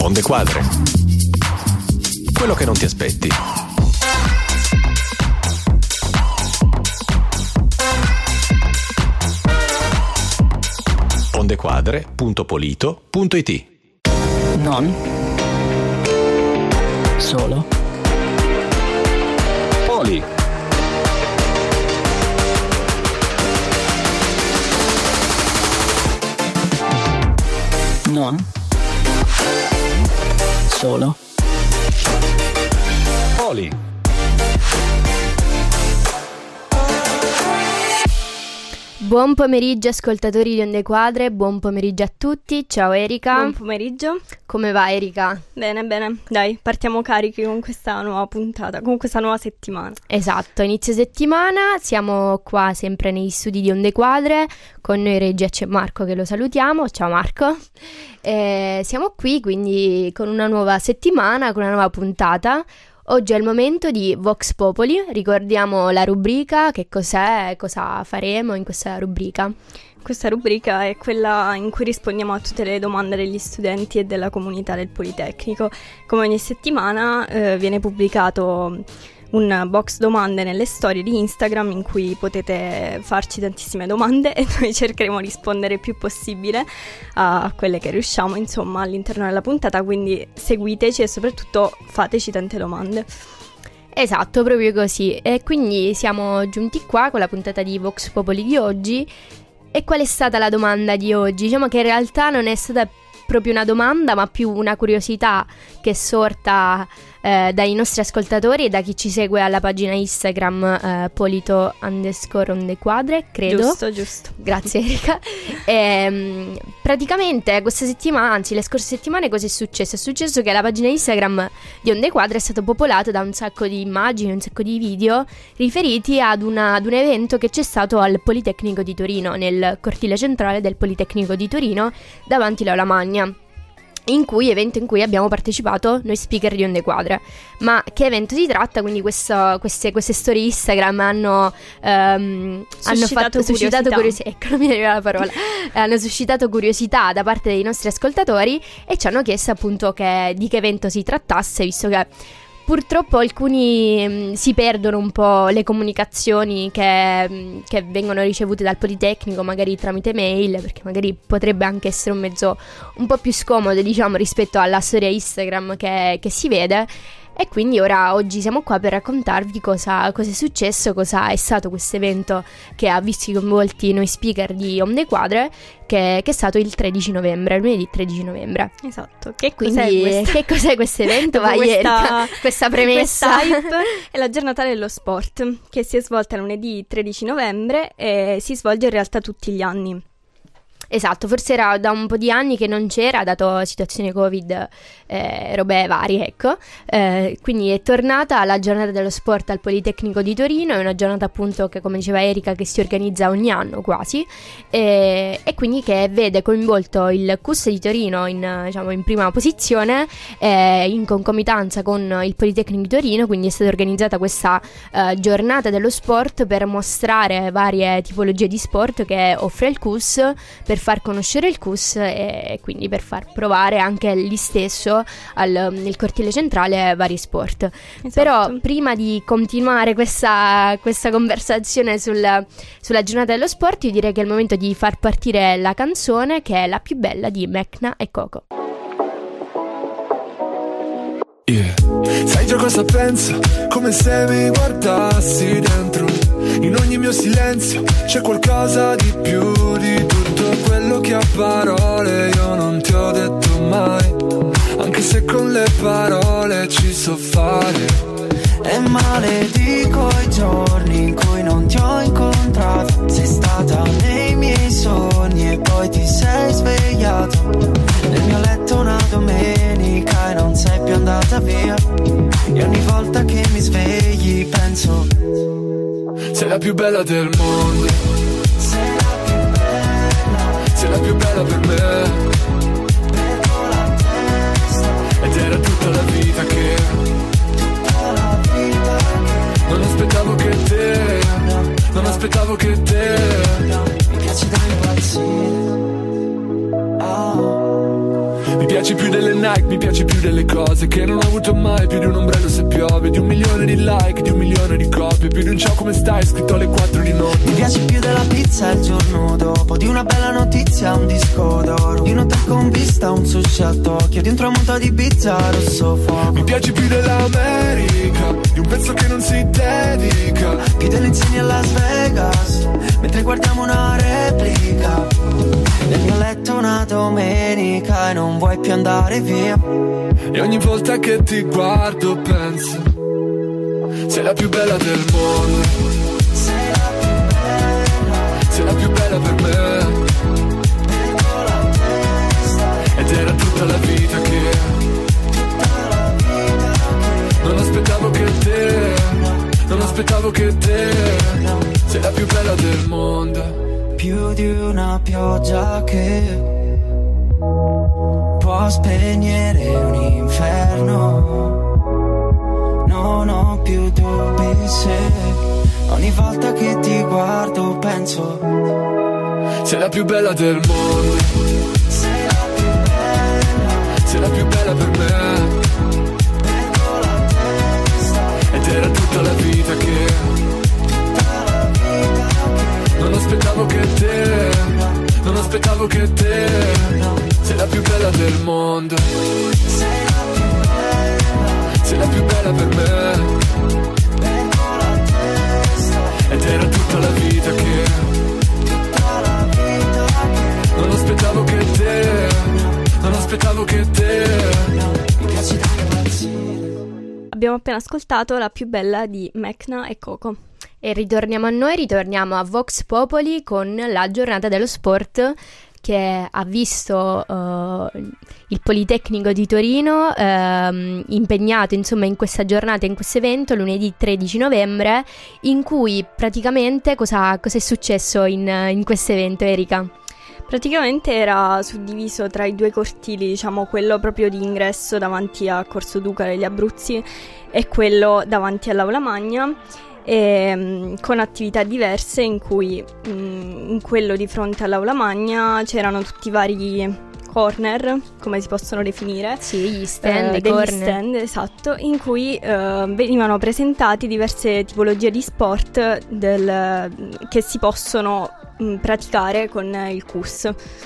Onde Quadre. Quello che non ti aspetti. ondequadre.polito.it. Non solo Poli. non solo Poli. Buon pomeriggio ascoltatori di Onde Quadre, buon pomeriggio a tutti, ciao Erika. Buon pomeriggio. Come va Erika? Bene, dai, partiamo carichi con questa nuova puntata, con questa nuova settimana. Esatto, inizio settimana, siamo qua sempre negli studi di Onde Quadre, con noi regia c'è Marco che lo salutiamo, ciao Marco. Siamo qui quindi con una nuova settimana, con una nuova puntata. Oggi è il momento di Vox Populi, ricordiamo la rubrica, che cos'è, cosa faremo in questa rubrica. Questa rubrica è quella in cui rispondiamo a tutte le domande degli studenti e della comunità del Politecnico. Come ogni settimana viene pubblicato un box domande nelle storie di Instagram in cui potete farci tantissime domande e noi cercheremo di rispondere il più possibile a quelle che riusciamo, insomma, all'interno della puntata, quindi seguiteci e soprattutto fateci tante domande. Esatto, proprio così. E quindi siamo giunti qua con la puntata di Vox Populi di oggi. E qual è stata la domanda di oggi? Diciamo che in realtà non è stata proprio una domanda, ma più una curiosità che è sorta dai nostri ascoltatori e da chi ci segue alla pagina Instagram Polito_Ondequadre, credo. Giusto. Grazie Erika. Praticamente questa settimana, anzi le scorse settimane, cosa è successo? È successo che la pagina Instagram di Onde Quadre è stata popolata da un sacco di immagini, un sacco di video riferiti ad un evento che c'è stato al Politecnico di Torino, nel cortile centrale del Politecnico di Torino, davanti all'Aula Magna. Evento in cui abbiamo partecipato noi speaker di Onde Quadre. Ma che evento si tratta? Quindi queste storie Instagram hanno suscitato curiosità. Ecco, non mi arriva la parola. Hanno suscitato curiosità da parte dei nostri ascoltatori e ci hanno chiesto appunto di che evento si trattasse, visto che purtroppo alcuni si perdono un po' le comunicazioni che vengono ricevute dal Politecnico, magari tramite mail, perché magari potrebbe anche essere un mezzo un po' più scomodo, diciamo, rispetto alla storia Instagram che si vede. E quindi oggi siamo qua per raccontarvi cosa è successo, cosa è stato questo evento che ha visto coinvolti noi speaker di Onde Quadre, che è stato il 13 novembre, lunedì 13 novembre. Esatto. Che cos'è questo evento? Questa premessa. Questa hype è la giornata dello sport, che si è svolta lunedì 13 novembre e si svolge in realtà tutti gli anni. Esatto, forse era da un po' di anni che non c'era, dato situazione Covid, robe varie, ecco. Quindi è tornata la giornata dello sport al Politecnico di Torino, è una giornata appunto che, come diceva Erika, che si organizza ogni anno quasi, e quindi che vede coinvolto il CUS di Torino in prima posizione, in concomitanza con il Politecnico di Torino. Quindi è stata organizzata questa giornata dello sport per mostrare varie tipologie di sport che offre il CUS, per far conoscere il CUS e quindi per far provare anche lì stesso nel cortile centrale vari sport. Esatto. Però prima di continuare questa conversazione sulla giornata dello sport, io direi che è il momento di far partire la canzone, che è La più bella di Mecna e Coco. Yeah. Sai già cosa penso? Come se mi guardassi dentro. In ogni mio silenzio c'è qualcosa di più di tutto quello che a parole io non ti ho detto mai. Anche se con le parole ci so fare. E maledico i giorni in cui non ti ho incontrato. Sei stata nei miei sogni e poi ti sei svegliato nel mio letto una domenica e non sei più andata via. E ogni volta che mi svegli penso: sei la più bella del mondo. Sei la più bella. Sei la più bella per me. Perdo la testa. Ed era tutta la vita che non aspettavo che te, non aspettavo che te. Mi piace da impazzire. Mi piace piaci più delle Nike, mi piaci più delle cose che non ho avuto mai, più di un ombrello se piove, di 1 milione di like, di 1 milione di copie, più di un ciao come stai scritto alle 4 di notte. Mi piaci più della pizza il giorno dopo, di una bella notizia, un disco d'oro, di un hotel con vista, un sushi a Tokyo, di un tramonto di pizza rosso fuoco. Mi piaci più dell'America, di un pezzo che non si dedica, più delle insegne a Las Vegas, mentre guardiamo una replica. Nel mio letto una domenica e non vuoi più andare via. E ogni volta che ti guardo penso, sei la più bella del mondo. Sei la più bella, sei la più bella per me. Perdo la testa, ed era tutta la vita che non aspettavo che te, non aspettavo che te, sei la più bella del mondo. Più di una pioggia che può spegnere un inferno. Non ho più dubbi se ogni volta che ti guardo penso, sei la più bella del mondo. Sei la più bella, sei la più bella per me. Perdo la testa, ed era tutta la vita che non aspettavo che te, non aspettavo che te, sei la più bella del mondo. sei la più bella, sei la più bella per me. perdo la testa, ed era tutta la vita che non aspettavo che te, non aspettavo che te. mi piaci da impazzire. Abbiamo appena ascoltato La più bella di Mecna e Coco. E ritorniamo a noi, ritorniamo a Vox Popoli con la giornata dello sport che ha visto il Politecnico di Torino impegnato insomma in questa giornata, in questo evento lunedì 13 novembre, in cui praticamente cosa è successo in questo evento, Erika? Praticamente era suddiviso tra i 2 cortili, diciamo quello proprio di ingresso davanti a Corso Duca degli Abruzzi e quello davanti all'Aula Magna, con attività diverse in cui in quello di fronte all'Aula Magna c'erano tutti i vari corner, come si possono definire? Sì, gli stand, degli corner. stand, esatto, in cui venivano presentati diverse tipologie di sport che si possono praticare con il CUS.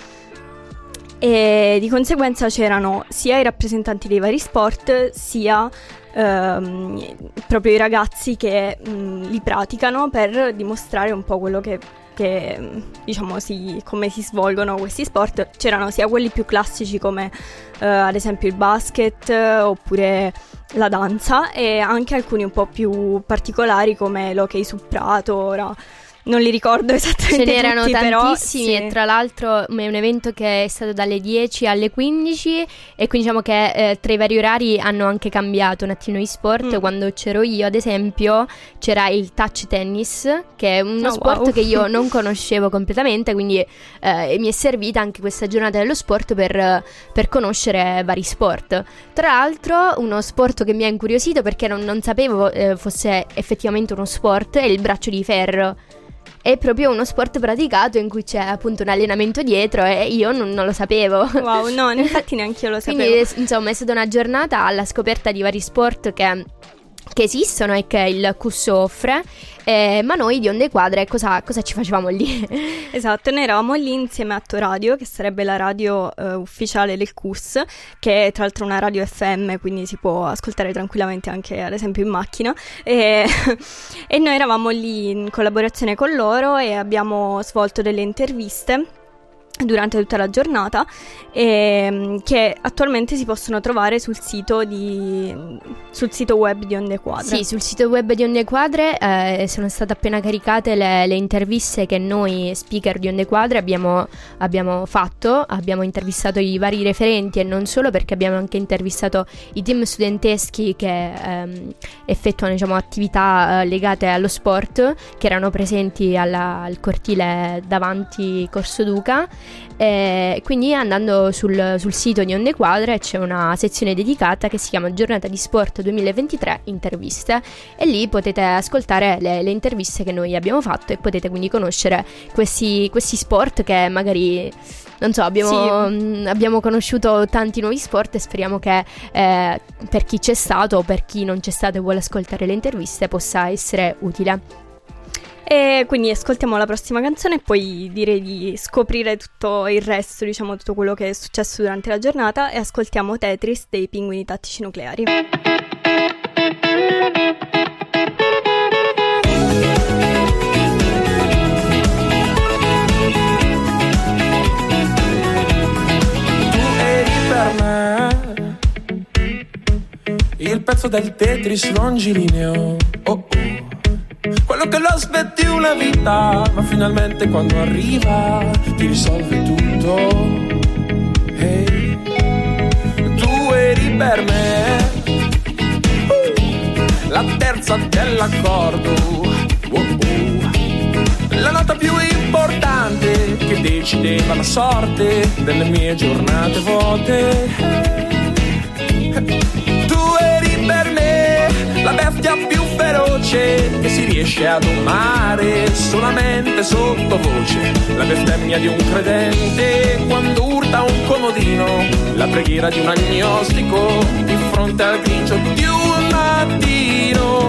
E di conseguenza c'erano sia i rappresentanti dei vari sport, sia proprio i ragazzi che li praticano per dimostrare un po' quello che diciamo come si svolgono questi sport. C'erano sia quelli più classici come ad esempio il basket oppure la danza, e anche alcuni un po' più particolari come l'hockey su prato. Ora non li ricordo esattamente, ce n'erano tutti, tantissimi, però, sì. E tra l'altro è un evento che è stato dalle 10 alle 15 e quindi diciamo che tra i vari orari hanno anche cambiato un attimo gli sport. Quando c'ero io ad esempio c'era il touch tennis, che è uno sport wow. che io non conoscevo completamente, quindi mi è servita anche questa giornata dello sport per conoscere vari sport. Tra l'altro uno sport che mi ha incuriosito, perché non sapevo fosse effettivamente uno sport, è il braccio di ferro. È proprio uno sport praticato in cui c'è appunto un allenamento dietro, e io non lo sapevo. Wow, no, infatti neanche io lo sapevo. Quindi insomma è stata una giornata alla scoperta di vari sport che esistono e che il CUS offre, ma noi di Onde Quadre cosa ci facevamo lì? Esatto, noi eravamo lì insieme a Toradio, che sarebbe la radio ufficiale del CUS, che è tra l'altro una radio FM, quindi si può ascoltare tranquillamente anche ad esempio in macchina, e noi eravamo lì in collaborazione con loro e abbiamo svolto delle interviste durante tutta la giornata, che attualmente si possono trovare sul sito web di Onde Quadre. Sì, sul sito web di Onde Quadre sono state appena caricate le interviste che noi speaker di Onde Quadre abbiamo fatto. Abbiamo intervistato i vari referenti e non solo, perché abbiamo anche intervistato i team studenteschi che effettuano, diciamo, attività legate allo sport, che erano presenti al cortile davanti Corso Duca. Quindi andando sul sito di Onde Quadre c'è una sezione dedicata che si chiama Giornata di Sport 2023 interviste, e lì potete ascoltare le interviste che noi abbiamo fatto e potete quindi conoscere questi sport che magari, non so, abbiamo conosciuto tanti nuovi sport, e speriamo che per chi c'è stato o per chi non c'è stato e vuole ascoltare le interviste possa essere utile. E quindi ascoltiamo la prossima canzone e poi direi di scoprire tutto il resto, diciamo tutto quello che è successo durante la giornata, e ascoltiamo Tetris dei Pinguini Tattici Nucleari. Il pezzo del Tetris longilineo, oh oh, quello che lo aspetti una vita, ma finalmente quando arriva ti risolve tutto. Hey, tu eri per me la terza dell'accordo, oh oh, la nota più importante che decideva la sorte delle mie giornate vuote. Per me la bestia più feroce che si riesce a domare solamente sottovoce, la bestemmia di un credente quando urta un comodino, la preghiera di un agnostico di fronte al grigio di un mattino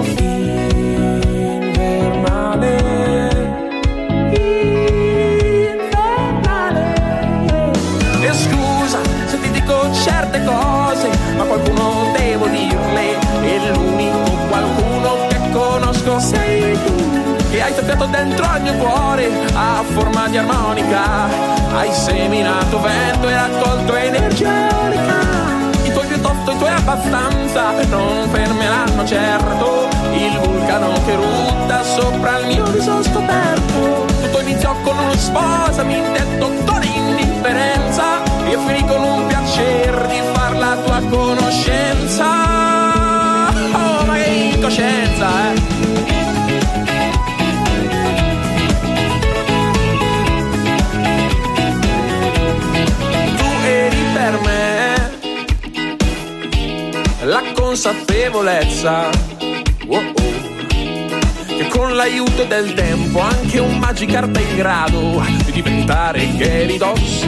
infernale. E scusa se ti dico certe cose, ma qualcuno devo dirle, e l'unico qualcuno che conosco sei tu, che hai soffiato dentro al mio cuore a forma di armonica, hai seminato vento e raccolto energia eolica. I tuoi piuttosto, i tuoi abbastanza non fermeranno certo il vulcano che rutta sopra il mio viso scoperto. Tutto iniziò con uno sposami detto con indifferenza, io finì con un piacere di far la tua conoscenza. Oh, ma che incoscienza, Tu eri per me la consapevolezza, oh oh, che con l'aiuto del tempo anche un Magikarp è in grado di diventare Gyarados.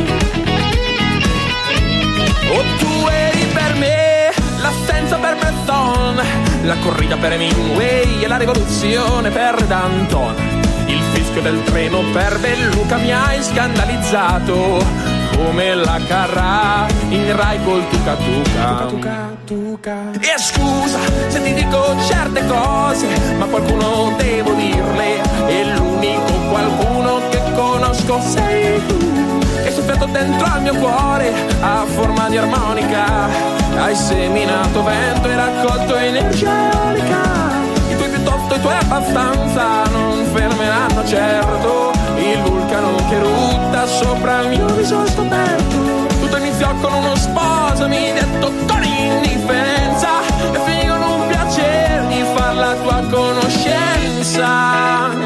Oh, tu eri per me l'assenza per Besson, la corrida per Hemingway e la rivoluzione per Danton. Il fischio del treno per Belluca mi hai scandalizzato, come la Carrà in Rai col Tuca Tuca. E scusa se ti dico certe cose, ma qualcuno devo dirle, e l'unico qualcuno che conosco sei tu, che soffiato dentro al mio cuore a forma di armonica, hai seminato vento e raccolto energia eolica. I tuoi piuttosto, i tuoi abbastanza non fermeranno certo il vulcano che rutta sopra il mio viso scoperto. Tutto iniziò con uno sposami detto con indifferenza, e finì con un piacere di far la tua conoscenza.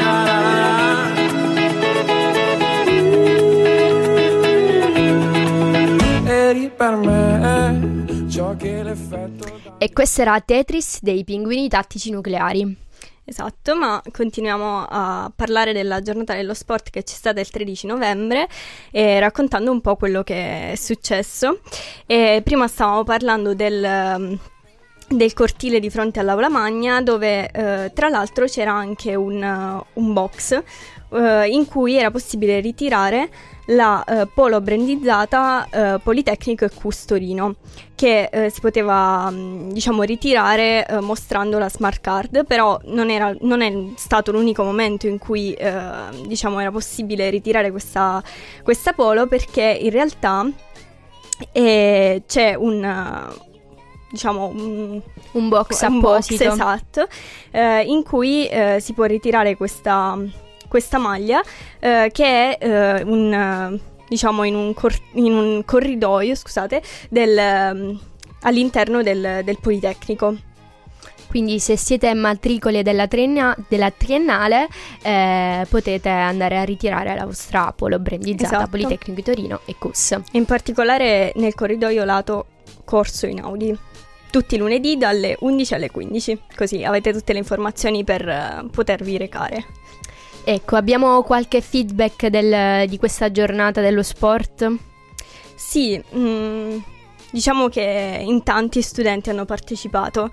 Eri per me ciò che l'effetto. E questo era Tetris dei Pinguini Tattici Nucleari. Esatto, ma continuiamo a parlare della giornata dello sport che c'è stata il 13 novembre, raccontando un po' quello che è successo. Prima stavamo parlando del cortile di fronte all'Aula Magna, dove tra l'altro c'era anche un box in cui era possibile ritirare la polo brandizzata Politecnico e Custorino, che si poteva diciamo ritirare mostrando la smart card, però non è stato l'unico momento in cui diciamo era possibile ritirare questa polo, perché in realtà c'è un box apposito, esatto, in cui si può ritirare questa maglia che è in un corridoio, scusate, all'interno del Politecnico. Quindi se siete matricole della triennale potete andare a ritirare la vostra polo brandizzata, Esatto. Politecnico di Torino e CUS. In particolare nel corridoio lato corso Inaudi, tutti i lunedì dalle 11 alle 15, così avete tutte le informazioni per potervi recare. Ecco, abbiamo qualche feedback di questa giornata dello sport? Sì, diciamo che in tanti studenti hanno partecipato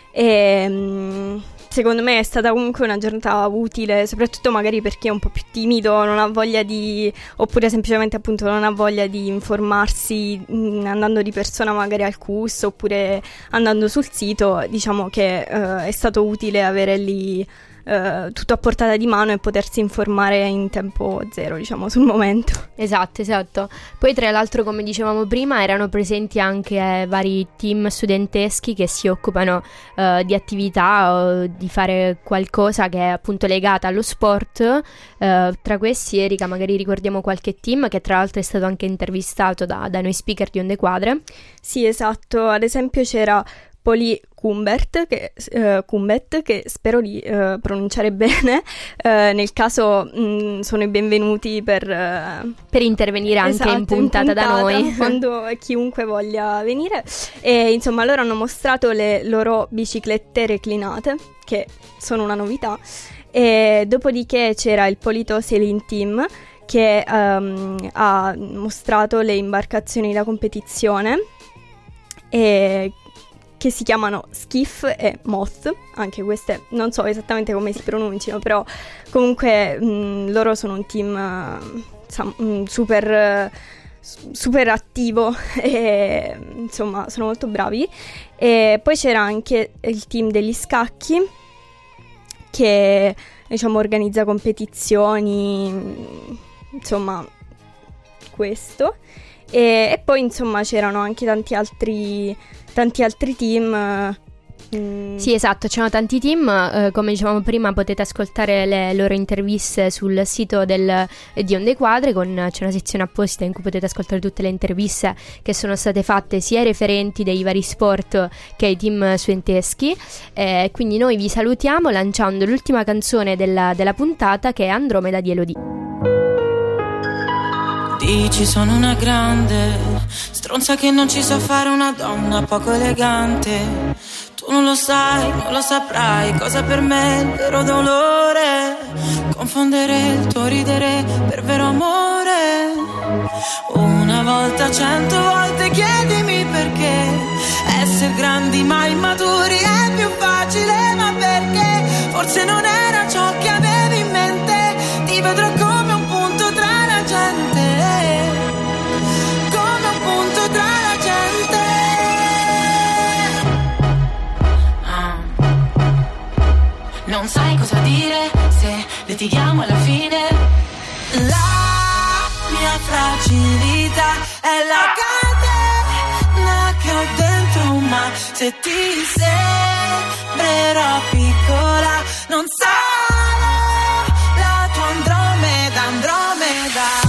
e secondo me è stata comunque una giornata utile, soprattutto magari per chi è un po' più timido, non ha voglia oppure semplicemente appunto non ha voglia di informarsi andando di persona magari al CUS oppure andando sul sito. Diciamo che è stato utile avere lì tutto a portata di mano e potersi informare in tempo zero, diciamo, sul momento. Esatto. Poi tra l'altro, come dicevamo prima, erano presenti anche vari team studenteschi che si occupano di attività o di fare qualcosa che è appunto legata allo sport. Tra questi, Erika, magari ricordiamo qualche team che tra l'altro è stato anche intervistato da noi speaker di Onde Quadre. Sì, esatto, ad esempio c'era Poli Cumbet, che spero di pronunciare bene, nel caso sono i benvenuti per intervenire anche in puntata da noi. Quando chiunque voglia venire. E insomma loro hanno mostrato le loro biciclette reclinate, che sono una novità, e dopodiché c'era il Polito Sailing Team che ha mostrato le imbarcazioni da competizione e che si chiamano Skiff e Moth. Anche queste non so esattamente come si pronunciano, però comunque loro sono un team super attivo e insomma sono molto bravi. E poi c'era anche il team degli scacchi che diciamo organizza competizioni, insomma questo. E poi insomma c'erano anche tanti altri team. Sì, esatto, c'erano tanti team, come dicevamo prima potete ascoltare le loro interviste sul sito di Onde Quadre, c'è una sezione apposita in cui potete ascoltare tutte le interviste che sono state fatte sia ai referenti dei vari sport che ai team studenteschi. Quindi noi vi salutiamo lanciando l'ultima canzone della puntata, che è Andromeda di Elodie. Dici sono una grande stronza che non ci sa fare una donna poco elegante. Tu non lo sai, non lo saprai cosa per me è il vero dolore. Confondere il tuo ridere per vero amore. Una volta, 100 volte chiedimi perché essere grandi ma immaturi è più facile. Ma perché? Forse non era ciò che avevi in mente. Ti vedrò come un punto tra la gente. Non sai cosa dire se litighiamo alla fine. La mia fragilità è la catena che ho dentro, ma se ti sembrerò piccola non sarò la tua Andromeda, Andromeda.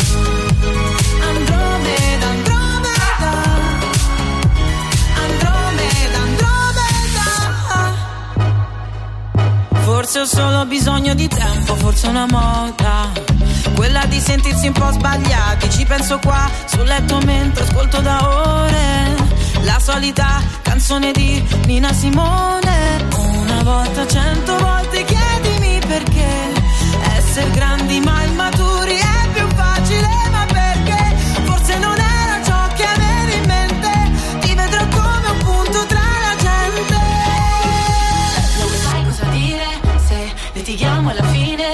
Forse ho solo bisogno di tempo, forse una moda, quella di sentirsi un po' sbagliati. Ci penso qua sul letto mentre ascolto da ore la solita canzone di Nina Simone. Una volta, 100 volte chiedimi perché essere grandi ma immaturi è più facile. Ma perché? Forse non era ciò che avevi in mente. Ti vedrò come un punto tra la gente. Non sai cosa dire se litighiamo alla fine.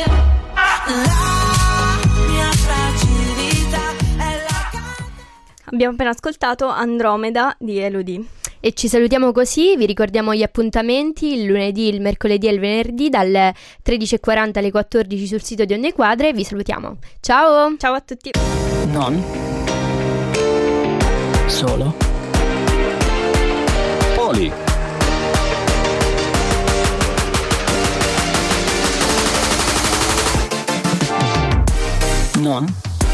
La mia fragilità è la Abbiamo appena ascoltato Andromeda di Elodie. E ci salutiamo così, vi ricordiamo gli appuntamenti il lunedì, il mercoledì e il venerdì dalle 13:40 alle 14 sul sito di Onde Quadre. Vi salutiamo, ciao! Ciao a tutti! Non solo Poli. Non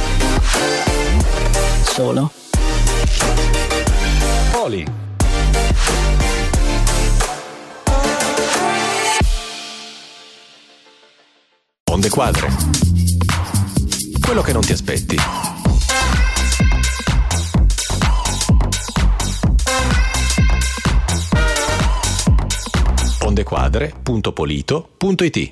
solo Poli. Onde Quadre. Quello che non ti aspetti. ondequadre.polito.it